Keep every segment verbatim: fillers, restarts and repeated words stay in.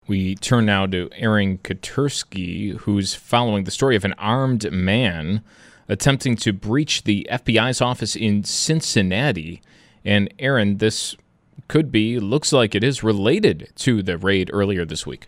We turn now to Aaron Katersky, who's following the story of an armed man attempting to breach the F B I's office in Cincinnati. And Aaron, this could be, looks like it is related to the raid earlier this week.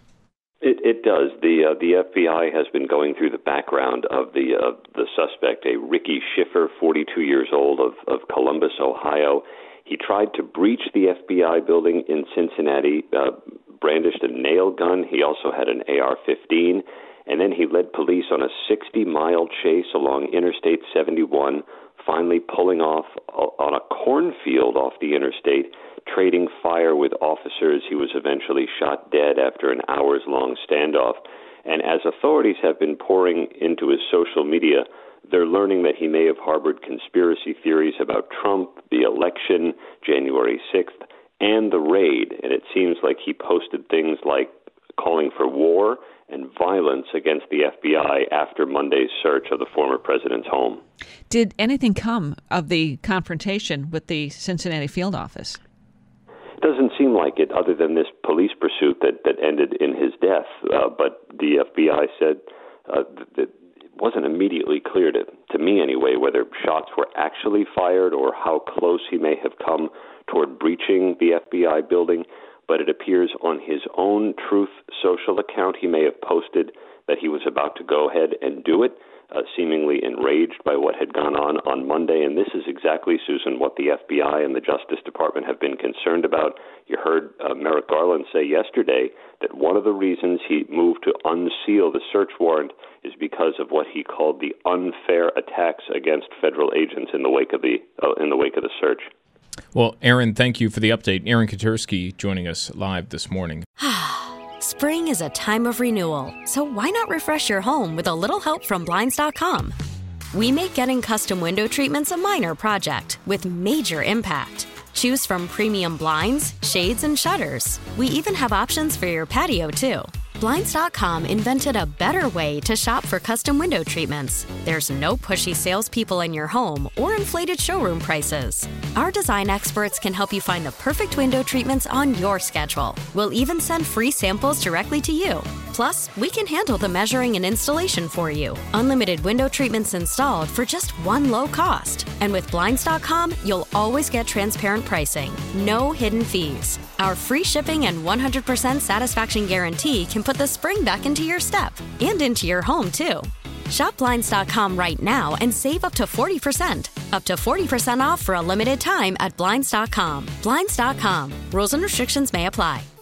It, it does. The uh, the F B I has been going through the background of the uh, the suspect, a Ricky Schiffer, forty-two years old, of, of Columbus, Ohio. He tried to breach the F B I building in Cincinnati, uh, brandished a nail gun. He also had an A R fifteen, and then he led police on a sixty-mile chase along Interstate seventy-one, finally pulling off on a cornfield off the interstate, trading fire with officers. He was eventually shot dead after an hours-long standoff. And as authorities have been pouring into his social media, they're learning that he may have harbored conspiracy theories about Trump, the election, January sixth, and the raid. And it seems like he posted things like calling for war and violence against the F B I after Monday's search of the former president's home. Did anything come of the confrontation with the Cincinnati field office? It doesn't seem like it, other than this police pursuit that, that ended in his death. Uh, but the F B I said uh, that it wasn't immediately clear to, to me anyway, whether shots were actually fired or how close he may have come toward breaching the F B I building. But it appears on his own Truth Social account he may have posted that he was about to go ahead and do it, uh, seemingly enraged by what had gone on on Monday. And this is exactly, Susan, what the F B I and the Justice Department have been concerned about. You heard uh, Merrick Garland say yesterday that one of the reasons he moved to unseal the search warrant is because of what he called the unfair attacks against federal agents in the wake of the uh, in the wake of the search. Well, Aaron, thank you for the update. Aaron Katersky joining us live this morning. Spring is a time of renewal, so why not refresh your home with a little help from Blinds dot com? We make getting custom window treatments a minor project with major impact. Choose from premium blinds, shades, and shutters. We even have options for your patio, too. Blinds dot com invented a better way to shop for custom window treatments. There's no pushy salespeople in your home or inflated showroom prices. Our design experts can help you find the perfect window treatments on your schedule. We'll even send free samples directly to you. Plus, we can handle the measuring and installation for you. Unlimited window treatments installed for just one low cost. And with Blinds dot com, you'll always get transparent pricing. No hidden fees. Our free shipping and one hundred percent satisfaction guarantee can put the spring back into your step and into your home, too. Shop Blinds dot com right now and save up to forty percent. Up to forty percent off for a limited time at Blinds dot com. Blinds dot com. Rules and restrictions may apply.